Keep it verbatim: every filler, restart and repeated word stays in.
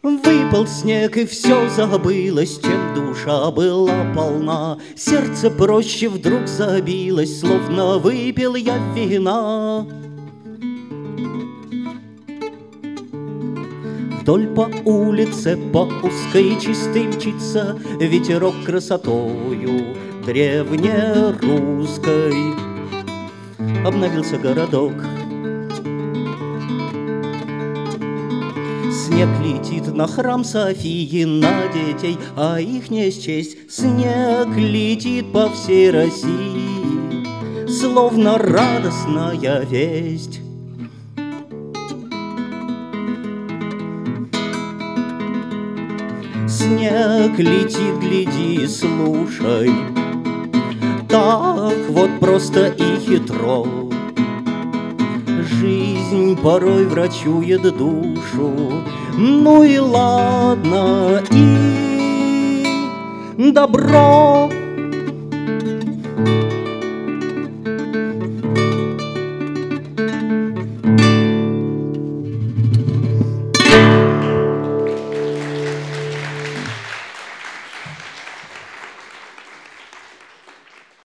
Выпал снег, и все забылось, чем душа была полна. Сердце проще вдруг забилось, словно выпил я вина. Вдоль по улице, по узкой чистой мчится ветерок красотою древнерусской. Обновился городок. Снег летит на храм Софии, на детей, а их не счесть. Снег летит по всей России, словно радостная весть. Снег летит, гляди, слушай, так вот просто и хитро. Жизнь порой врачует душу, ну и ладно, и добро.